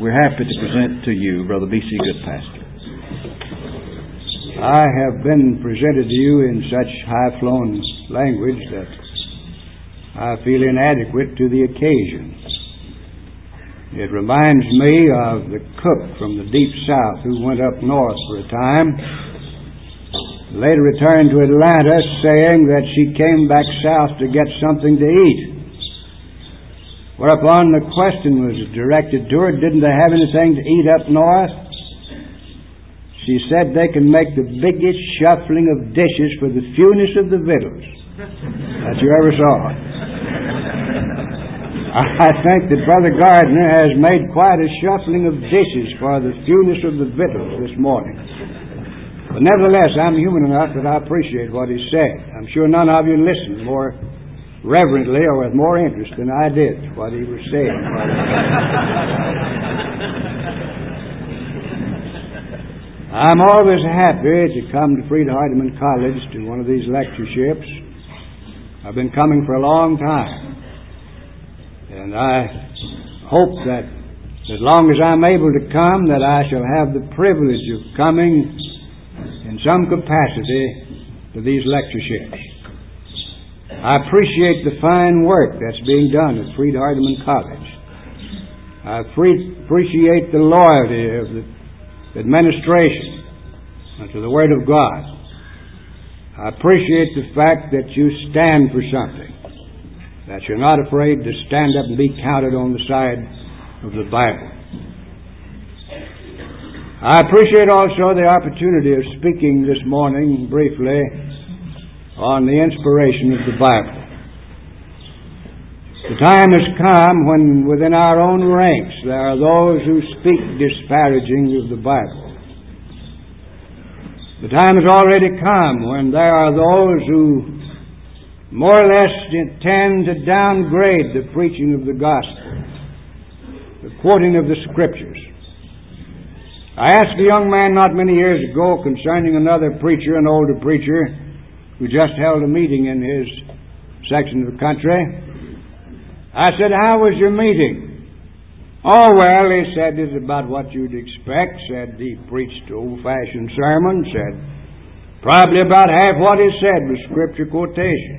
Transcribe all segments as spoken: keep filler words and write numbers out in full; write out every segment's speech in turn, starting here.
we're happy to present to you Brother B C Goodpastor. I have been presented to you in such high-flown language that I feel inadequate to the occasion. It reminds me of the cook from the deep south who went up north for a time, later returned to Atlanta saying that she came back south to get something to eat. Whereupon the question was directed to her, didn't they have anything to eat up north? She said they can make the biggest shuffling of dishes for the fewness of the victuals that you ever saw. I think that Brother Gardner has made quite a shuffling of dishes for the fewness of the victuals this morning. But nevertheless, I'm human enough that I appreciate what he said. I'm sure none of you listened more reverently or with more interest than I did to what he was saying. I'm always happy to come to Freed Hardeman College to one of these lectureships. I've been coming for a long time. And I hope that as long as I'm able to come, that I shall have the privilege of coming in some capacity to these lectureships. I appreciate the fine work that's being done at Freed Hardeman College. I free, appreciate the loyalty of the administration unto the Word of God. I appreciate the fact that you stand for something, that you're not afraid to stand up and be counted on the side of the Bible. I appreciate also the opportunity of speaking this morning briefly on the inspiration of the Bible. The time has come when within our own ranks there are those who speak disparaging of the Bible. The time has already come when there are those who more or less tend to downgrade the preaching of the gospel, the quoting of the scriptures. I asked a young man not many years ago concerning another preacher, an older preacher, who just held a meeting in his section of the country. I said, "How was your meeting?" "Oh, well," he said, "it's about what you'd expect." Said he preached old-fashioned sermon. Said probably about half what he said was scripture quotation.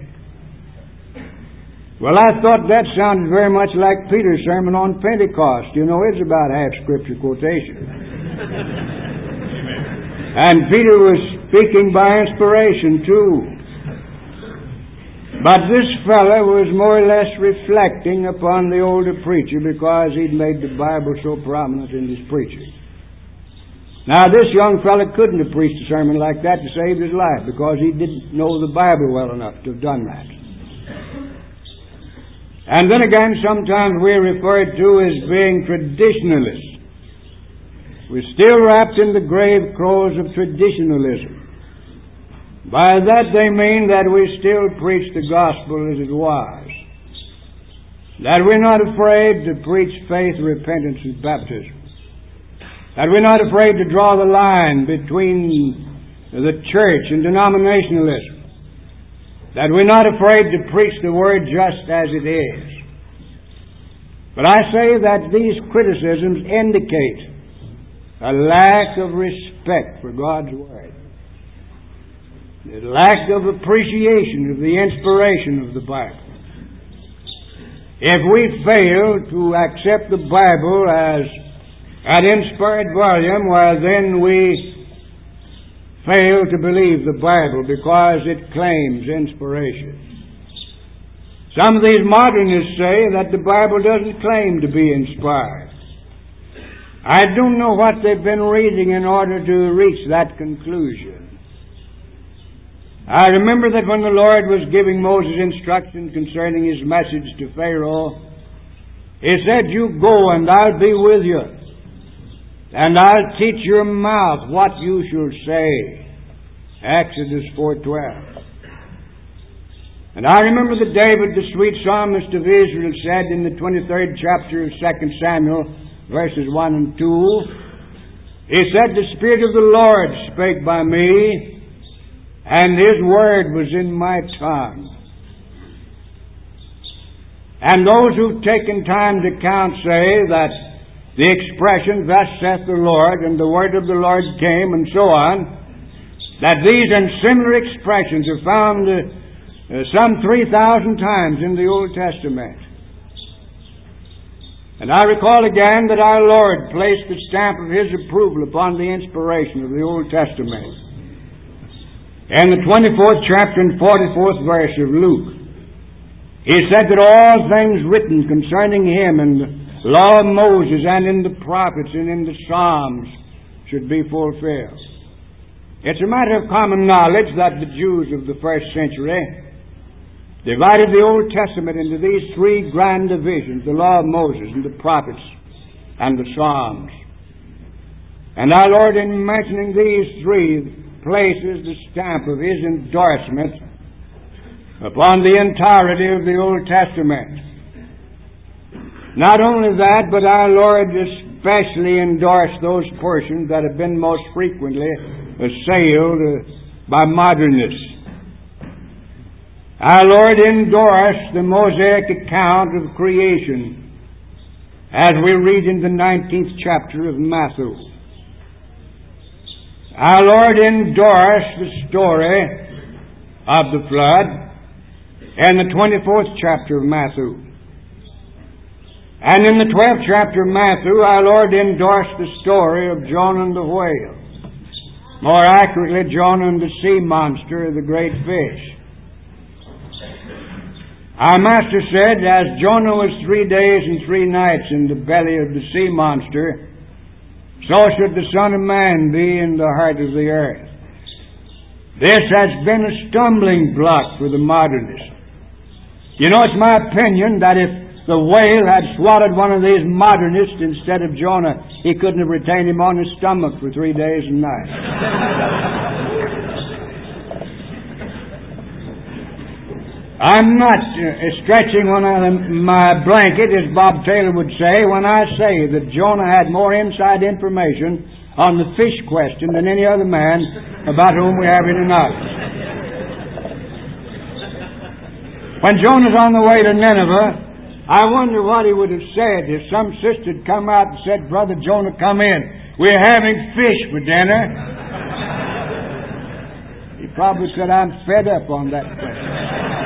Well, I thought that sounded very much like Peter's sermon on Pentecost. You know, it's about half scripture quotation. And Peter was speaking by inspiration, too. But this fellow was more or less reflecting upon the older preacher because he'd made the Bible so prominent in his preaching. Now, this young fellow couldn't have preached a sermon like that to save his life because he didn't know the Bible well enough to have done that. And then again, sometimes we're referred to as being traditionalists. We're still wrapped in the grave clothes of traditionalism. By that they mean that we still preach the gospel as it was. That we're not afraid to preach faith, repentance, and baptism. That we're not afraid to draw the line between the church and denominationalism. That we're not afraid to preach the Word just as it is. But I say that these criticisms indicate a lack of respect for God's Word. A lack of appreciation of the inspiration of the Bible. If we fail to accept the Bible as an inspired volume, well, then we fail to believe the Bible because it claims inspiration. Some of these modernists say that the Bible doesn't claim to be inspired. I don't know what they've been reading in order to reach that conclusion. I remember that when the Lord was giving Moses instruction concerning his message to Pharaoh, he said, "You go and I'll be with you. And I'll teach your mouth what you shall say." Exodus four twelve. And I remember that David, the sweet psalmist of Israel, said in the twenty-third chapter of Second Samuel, verses one and two, he said, "The Spirit of the Lord spake by me, and His word was in my tongue." And those who've taken time to count say that the expression, "Thus saith the Lord," and "the word of the Lord came," and so on, that these and similar expressions are found uh, uh, some three thousand times in the Old Testament. And I recall again that our Lord placed the stamp of His approval upon the inspiration of the Old Testament. In the twenty-fourth chapter and forty-fourth verse of Luke, He said that all things written concerning Him in the law of Moses and in the prophets and in the Psalms should be fulfilled. It's a matter of common knowledge that the Jews of the first century divided the Old Testament into these three grand divisions: the law of Moses and the prophets and the Psalms. And our Lord, in mentioning these three, places the stamp of His endorsement upon the entirety of the Old Testament. Not only that, but our Lord especially endorsed those portions that have been most frequently assailed by modernists. Our Lord endorsed the Mosaic account of creation, as we read in the nineteenth chapter of Matthew. Our Lord endorsed the story of the flood in the twenty-fourth chapter of Matthew. And in the twelfth chapter of Matthew, our Lord endorsed the story of Jonah and the whale. More accurately, Jonah and the sea monster, the great fish. Our Master said, as Jonah was three days and three nights in the belly of the sea monster, so should the Son of Man be in the heart of the earth. This has been a stumbling block for the modernist. You know, it's my opinion that if the whale had swallowed one of these modernists instead of Jonah, he couldn't have retained him on his stomach for three days and nights. I'm not uh, stretching one out of my blanket, as Bob Taylor would say, when I say that Jonah had more inside information on the fish question than any other man about whom we have any knowledge. When Jonah's on the way to Nineveh, I wonder what he would have said if some sister had come out and said, "Brother Jonah, come in. We're having fish for dinner." He probably said, "I'm fed up on that question."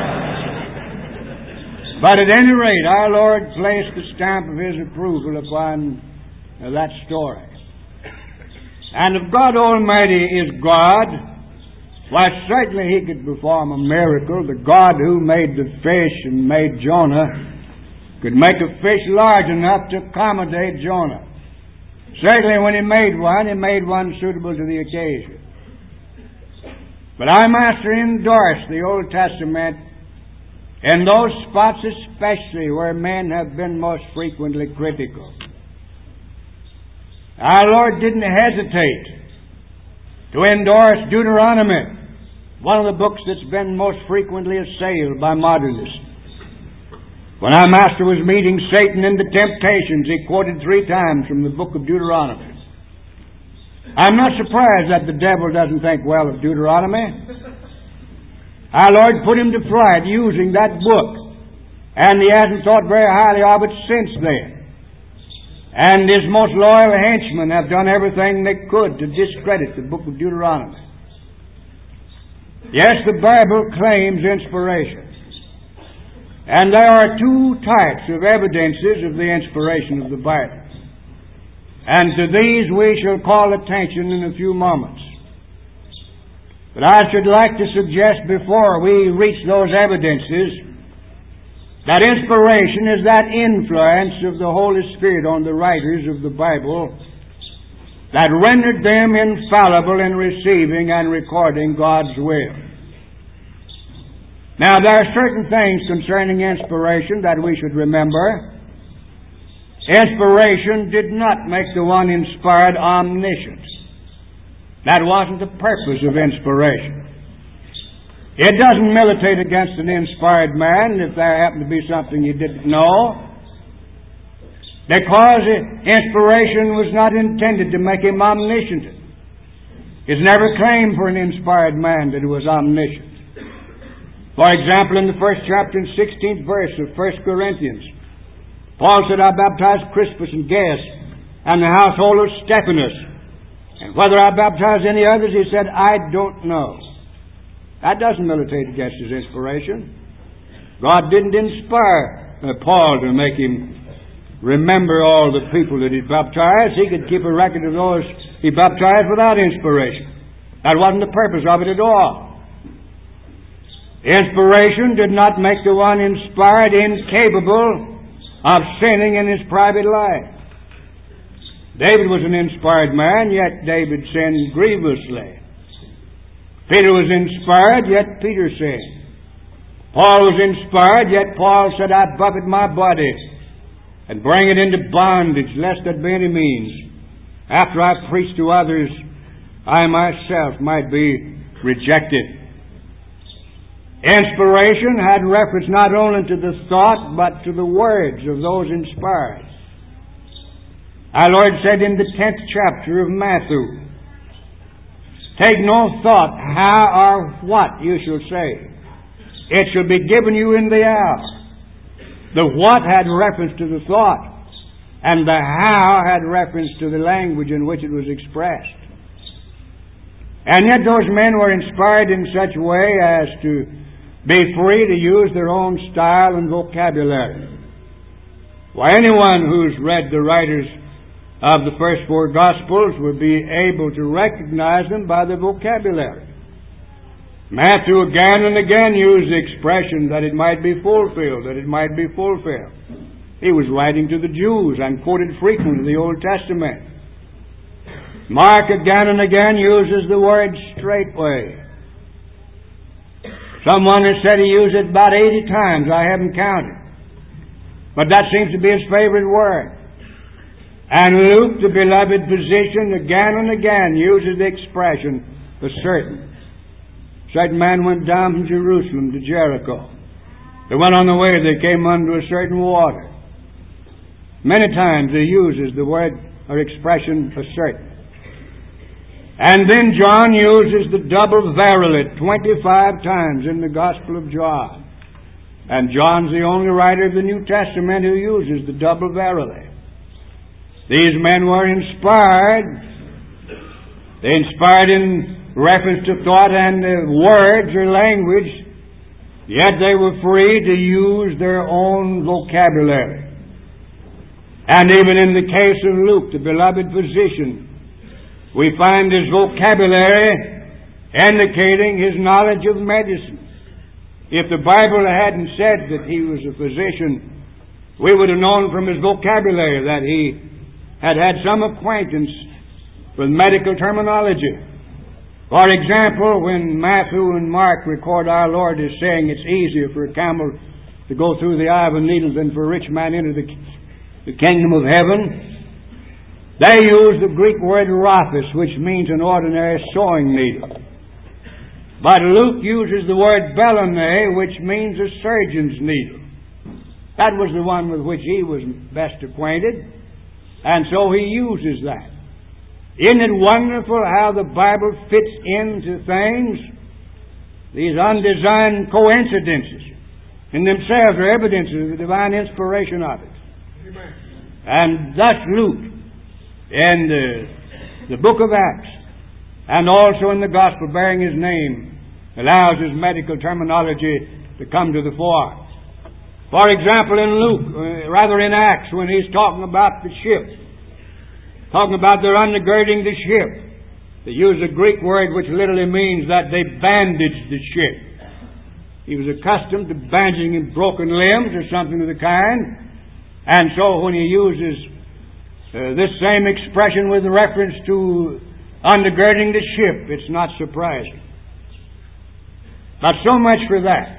But at any rate, our Lord placed the stamp of His approval upon uh, that story. And if God Almighty is God, why certainly He could perform a miracle. The God who made the fish and made Jonah could make a fish large enough to accommodate Jonah. Certainly when He made one, He made one suitable to the occasion. But our Master endorsed the Old Testament in those spots especially where men have been most frequently critical. Our Lord didn't hesitate to endorse Deuteronomy, one of the books that's been most frequently assailed by modernists. When our Master was meeting Satan in the temptations, He quoted three times from the book of Deuteronomy. I'm not surprised that the devil doesn't think well of Deuteronomy. Our Lord put him to flight using that book, and he hasn't thought very highly of it since then. And his most loyal henchmen have done everything they could to discredit the book of Deuteronomy. Yes, the Bible claims inspiration. And there are two types of evidences of the inspiration of the Bible. And to these we shall call attention in a few moments. But I should like to suggest before we reach those evidences that inspiration is that influence of the Holy Spirit on the writers of the Bible that rendered them infallible in receiving and recording God's will. Now, there are certain things concerning inspiration that we should remember. Inspiration did not make the one inspired omniscient. That wasn't the purpose of inspiration. It doesn't militate against an inspired man if there happened to be something he didn't know, because inspiration was not intended to make him omniscient. It's never claimed for an inspired man that he was omniscient. For example, in the first chapter and sixteenth verse of First Corinthians, Paul said, "I baptized Crispus and Gaius and the household of Stephanus. And whether I baptized any others, he said, I don't know. That doesn't militate against his inspiration. God didn't inspire uh, Paul to make him remember all the people that he baptized. He could keep a record of those he baptized without inspiration. That wasn't the purpose of it at all. Inspiration did not make the one inspired incapable of sinning in his private life. David was an inspired man, yet David sinned grievously. Peter was inspired, yet Peter sinned. Paul was inspired, yet Paul said, I buffet my body and bring it into bondage, lest that by any means, after I preach to others, I myself might be rejected. Inspiration had reference not only to the thought, but to the words of those inspired. Our Lord said in the tenth chapter of Matthew, take no thought how or what you shall say. It shall be given you in the hour. The what had reference to the thought, and the how had reference to the language in which it was expressed. And yet those men were inspired in such a way as to be free to use their own style and vocabulary. Why, anyone who's read the writers of the first four Gospels would be able to recognize them by the vocabulary. Matthew again and again used the expression that it might be fulfilled, that it might be fulfilled. He was writing to the Jews and quoted frequently the Old Testament. Mark again and again uses the word straightway. Someone has said he used it about eighty times. I haven't counted. But that seems to be his favorite word. And Luke, the beloved physician, again and again uses the expression, a certain. A certain man went down from Jerusalem to Jericho. They went on the way, they came unto a certain water. Many times he uses the word or expression, a certain. And then John uses the double verily twenty-five times in the Gospel of John. And John's the only writer of the New Testament who uses the double verily. These men were inspired. They inspired in reference to thought and uh, words or language, yet they were free to use their own vocabulary. And even in the case of Luke, the beloved physician, we find his vocabulary indicating his knowledge of medicine. If the Bible hadn't said that he was a physician, we would have known from his vocabulary that he had had some acquaintance with medical terminology. For example, when Matthew and Mark record our Lord as saying it's easier for a camel to go through the eye of a needle than for a rich man into the, the kingdom of heaven, they use the Greek word rophis, which means an ordinary sewing needle. But Luke uses the word belone, which means a surgeon's needle. That was the one with which he was best acquainted. And so he uses that. Isn't it wonderful how the Bible fits into things? These undesigned coincidences in themselves are evidence of the divine inspiration of it. Amen. And thus Luke, in the, the book of Acts, and also in the Gospel bearing his name, allows his medical terminology to come to the fore. For example, in Luke, uh, rather in Acts, when he's talking about the ship, talking about their undergirding the ship, they use a Greek word which literally means that they bandaged the ship. He was accustomed to bandaging broken limbs or something of the kind, and so when he uses uh, this same expression with reference to undergirding the ship, it's not surprising. But so much for that.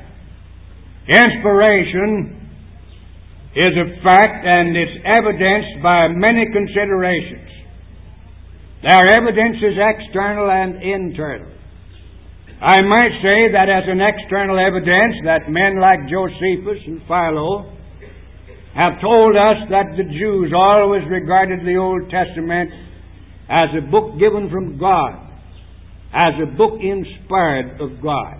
Inspiration is a fact, and it's evidenced by many considerations. Their evidence is external and internal. I might say that as an external evidence that men like Josephus and Philo have told us that the Jews always regarded the Old Testament as a book given from God, as a book inspired of God.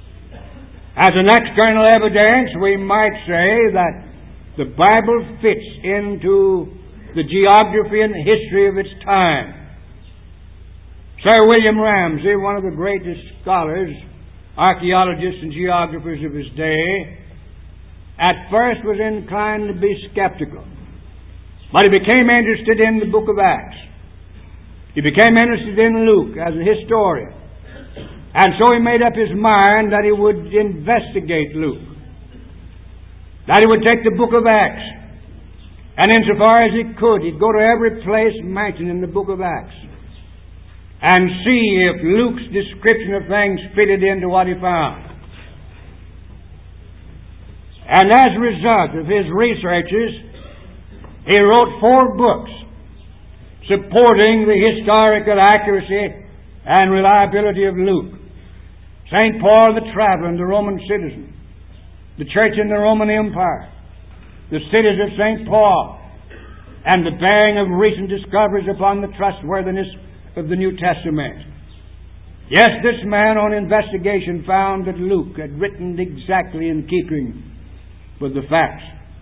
As an external evidence, we might say that the Bible fits into the geography and history of its time. Sir William Ramsay, one of the greatest scholars, archaeologists and geographers of his day, at first was inclined to be skeptical. But he became interested in the book of Acts. He became interested in Luke as a historian. And so he made up his mind that he would investigate Luke. That he would take the book of Acts. And insofar as he could, he'd go to every place mentioned in the book of Acts and see if Luke's description of things fitted into what he found. And as a result of his researches, he wrote four books supporting the historical accuracy and reliability of Luke. Saint Paul the Traveler and the Roman Citizen, the Church in the Roman Empire, the Cities of Saint Paul, and the bearing of recent discoveries upon the trustworthiness of the New Testament. Yes, this man on investigation found that Luke had written exactly in keeping with the facts.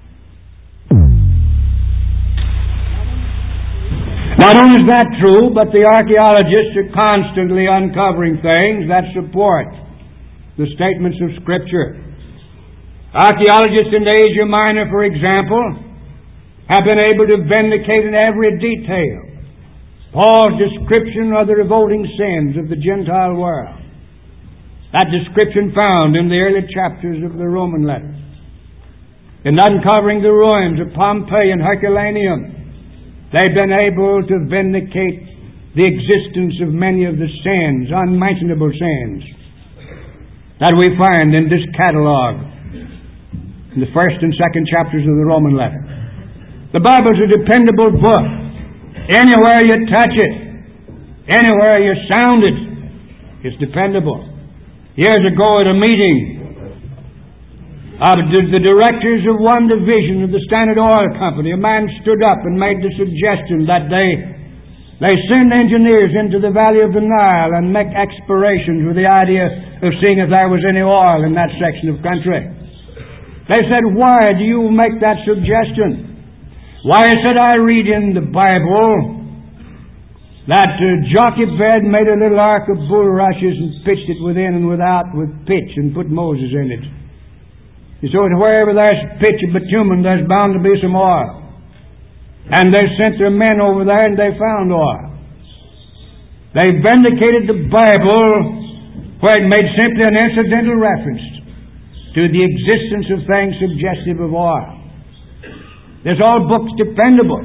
Not only is that true, but the archaeologists are constantly uncovering things that support the statements of Scripture. Archaeologists in Asia Minor, for example, have been able to vindicate in every detail Paul's description of the revolting sins of the Gentile world. That description found in the early chapters of the Roman letter. In uncovering the ruins of Pompeii and Herculaneum, they've been able to vindicate the existence of many of the sins, unmentionable sins, that we find in this catalog in the first and second chapters of the Roman letter. The Bible's a dependable book. Anywhere you touch it, anywhere you sound it, it's dependable. Years ago at a meeting of the directors of one division of the Standard Oil Company, a man stood up and made the suggestion that they they send engineers into the valley of the Nile and make explorations with the idea of seeing if there was any oil in that section of country. They said, "Why do you make that suggestion?" "Why," I said, "I read in the Bible that uh, Jochebed made a little ark of bulrushes and pitched it within and without with pitch and put Moses in it. So wherever there's pitch and bitumen, there's bound to be some oil. And they sent their men over there and they found oil." They vindicated the Bible where it made simply an incidental reference to the existence of things suggestive of oil. This all book's dependable.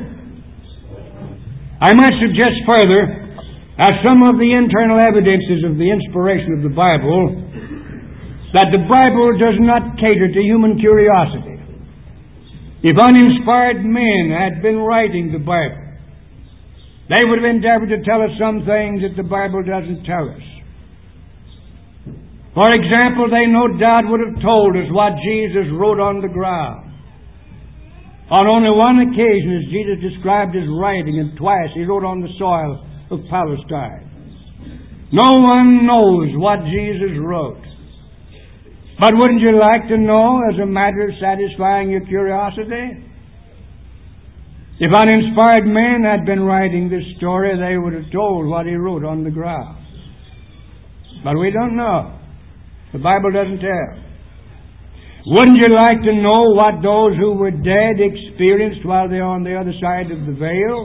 I might suggest further, as some of the internal evidences of the inspiration of the Bible, that the Bible does not cater to human curiosity. If uninspired men had been writing the Bible, they would have endeavored to tell us some things that the Bible doesn't tell us. For example, they no doubt would have told us what Jesus wrote on the ground. On only one occasion is Jesus described as writing, and twice he wrote on the soil of Palestine. No one knows what Jesus wrote. But wouldn't you like to know, as a matter of satisfying your curiosity? If uninspired men had been writing this story, they would have told what he wrote on the ground. But we don't know. The Bible doesn't tell. Wouldn't you like to know what those who were dead experienced while they were on the other side of the veil?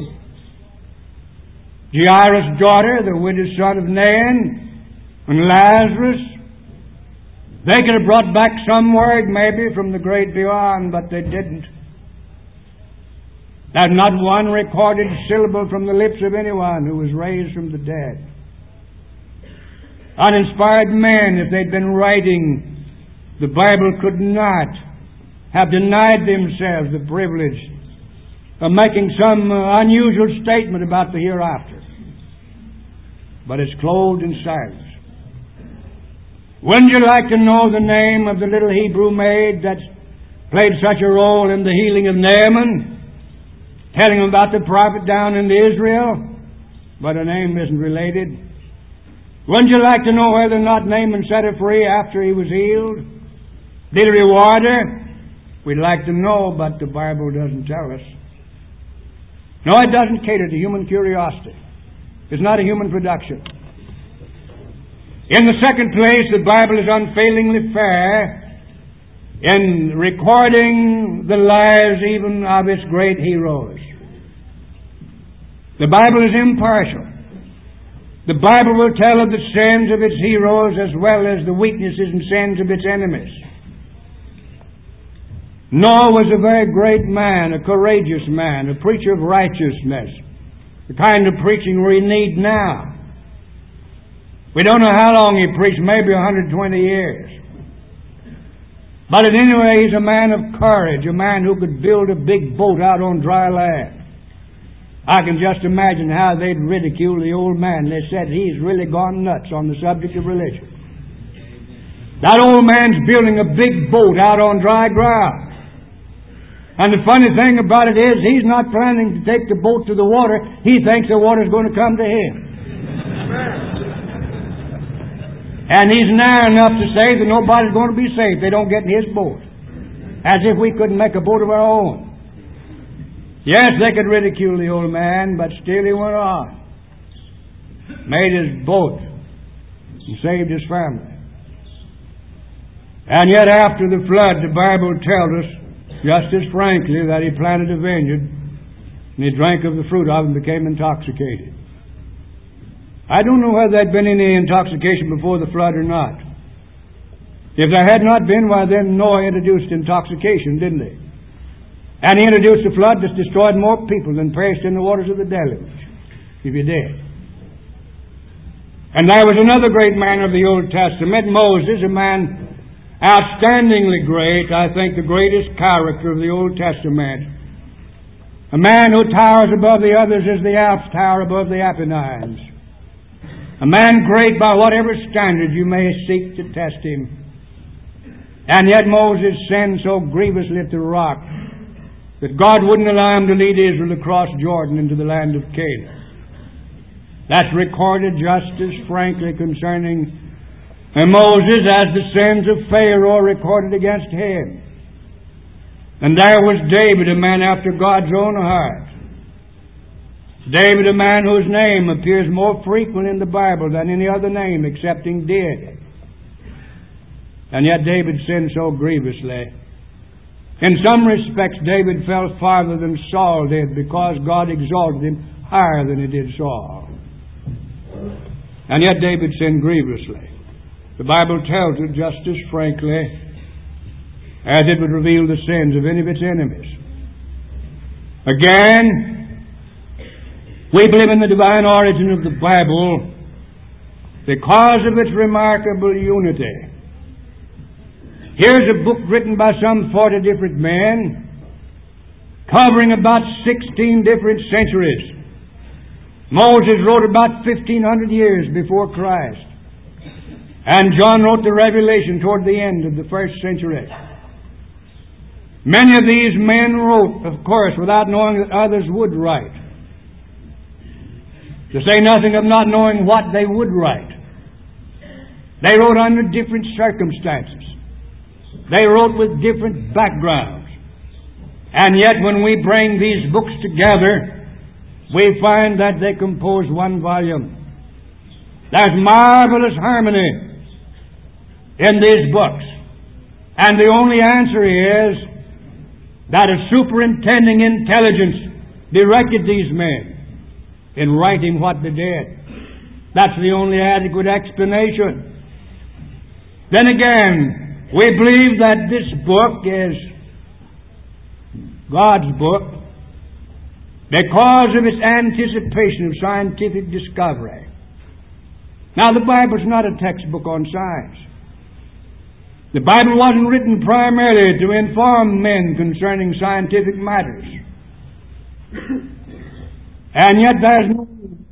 Jairus' daughter, the widowed son of Nain, and Lazarus. They could have brought back some word, maybe, from the great beyond, but they didn't. There's not one recorded syllable from the lips of anyone who was raised from the dead. Uninspired men, if they'd been writing, the Bible could not have denied themselves the privilege of making some uh, unusual statement about the hereafter. But it's clothed in silence. Wouldn't you like to know the name of the little Hebrew maid that played such a role in the healing of Naaman? Telling him about the prophet down in Israel? But her name isn't related. Wouldn't you like to know whether or not Naaman set her free after he was healed? Did he reward her? We'd like to know, but the Bible doesn't tell us. No, it doesn't cater to human curiosity. It's not a human production. In the second place, the Bible is unfailingly fair in recording the lives even of its great heroes. The Bible is impartial. The Bible will tell of the sins of its heroes as well as the weaknesses and sins of its enemies. Noah was a very great man, a courageous man, a preacher of righteousness, the kind of preaching we need now. We don't know how long he preached, maybe one hundred twenty years. But anyway, he's a man of courage, a man who could build a big boat out on dry land. I can just imagine how they'd ridicule the old man. They said he's really gone nuts on the subject of religion. That old man's building a big boat out on dry ground. And the funny thing about it is, he's not planning to take the boat to the water. He thinks the water's going to come to him. And he's nigh enough to say that nobody's going to be safe. They don't get in his boat. As if we couldn't make a boat of our own. Yes, they could ridicule the old man, but still he went on. Made his boat and saved his family. And yet after the flood, the Bible tells us, just as frankly, that he planted a vineyard and he drank of the fruit of it and became intoxicated. I don't know whether there had been any intoxication before the flood or not. If there had not been, why then Noah introduced intoxication, didn't he? And he introduced a flood that destroyed more people than perished in the waters of the deluge, if he did. And there was another great man of the Old Testament, Moses, a man outstandingly great, I think the greatest character of the Old Testament. A man who towers above the others as the Alps tower above the Apennines. A man great by whatever standard you may seek to test him. And yet Moses sinned so grievously at the rock that God wouldn't allow him to lead Israel across Jordan into the land of Canaan. That's recorded just as frankly concerning Moses as the sins of Pharaoh recorded against him. And there was David, a man after God's own heart. David, a man whose name appears more frequent in the Bible than any other name excepting did. And yet David sinned so grievously. In some respects, David fell farther than Saul did because God exalted him higher than he did Saul. And yet David sinned grievously. The Bible tells it just as frankly as it would reveal the sins of any of its enemies. Again, we believe in the divine origin of the Bible because of its remarkable unity. Here's a book written by some forty different men, covering about sixteen different centuries. Moses wrote about fifteen hundred years before Christ. And John wrote the Revelation toward the end of the first century. Many of these men wrote, of course, without knowing that others would write. To say nothing of not knowing what they would write. They wrote under different circumstances. They wrote with different backgrounds. And yet when we bring these books together, we find that they compose one volume. There's marvelous harmony in these books. And the only answer is that a superintending intelligence directed these men in writing what they did. That's the only adequate explanation. Then again, we believe that this book is God's book because of its anticipation of scientific discovery. Now, the Bible's not a textbook on science. The Bible wasn't written primarily to inform men concerning scientific matters. And yet there's no